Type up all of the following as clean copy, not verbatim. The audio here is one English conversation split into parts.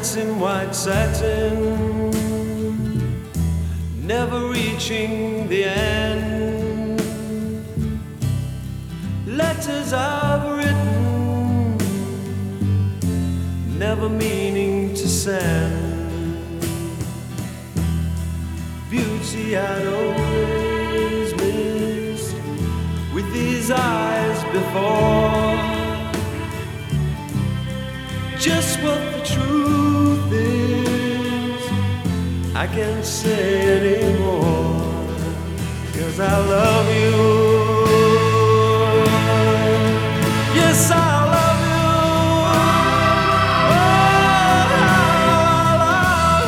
Nights in white satin, never reaching the end. Letters I've written, never meaning to send. Beauty I'd always missed with these eyes before. Just what the truth is, I can't say anymore, 'cause I love you. Yes, I love you. Oh, I love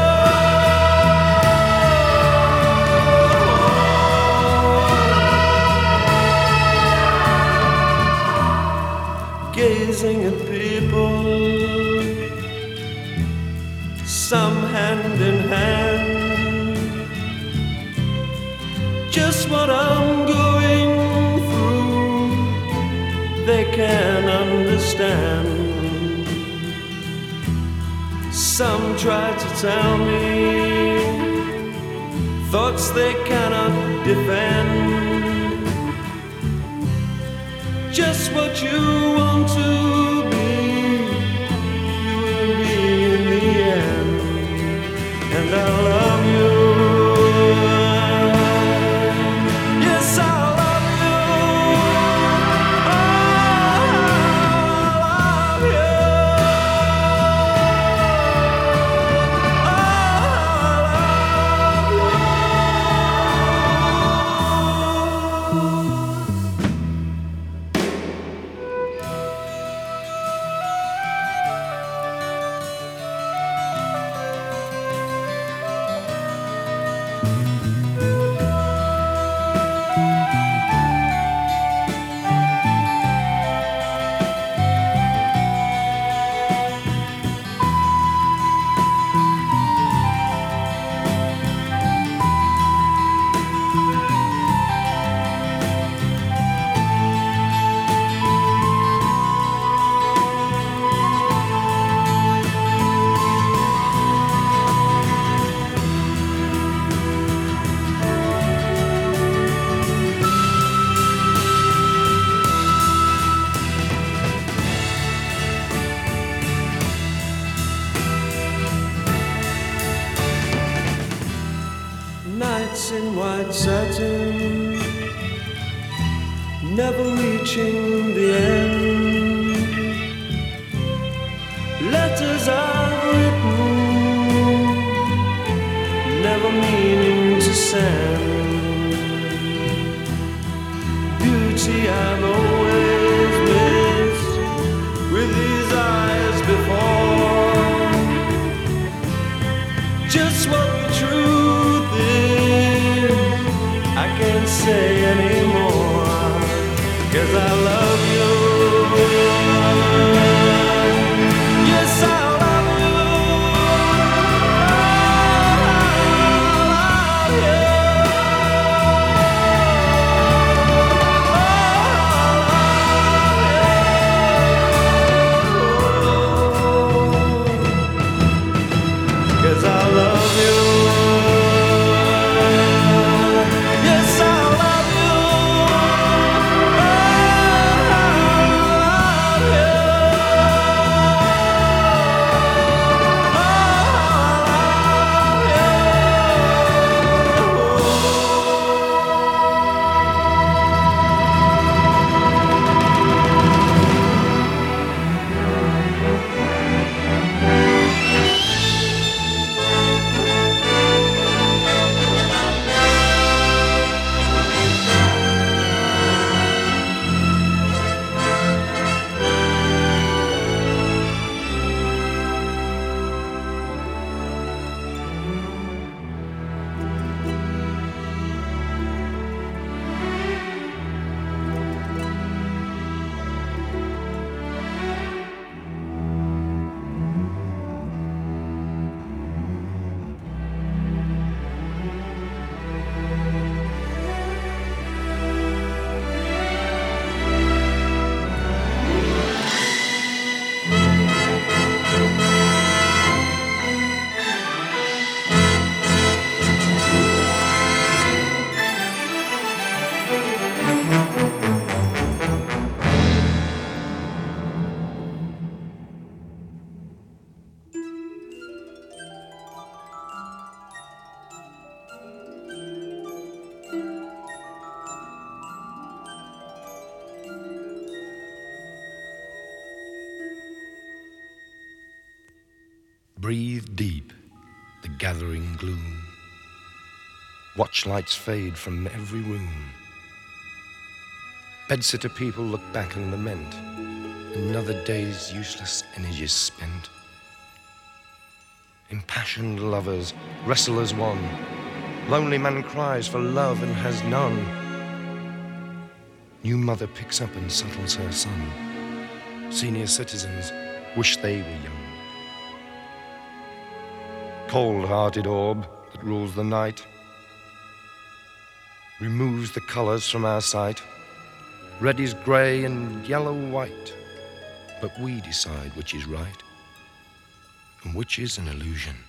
you. Gazing at people, some hand in hand, just what I'm going through, they can understand. Some try to tell me thoughts they cannot defend. Just what you want to be, you will be in the end. And I love you. Yes, I love you. Oh, I love you. Oh, nights in white satin, never reaching the end. Letters I've written, never meaning to send. Beauty I've always missed with these eyes before. Just what the truth is, I can't say anymore, 'cause I love you. Yes, I love you. I love you. Yes, I love you. Breathe deep the gathering gloom. Watch lights fade from every room. Bedsitter people look back and lament. Another day's useless energies spent. Impassioned lovers wrestle as one. Lonely man cries for love and has none. New mother picks up and settles her son. Senior citizens wish they were young. Cold-hearted orb that rules the night removes the colours from our sight. Red is grey and yellow white, but we decide which is right and which is an illusion.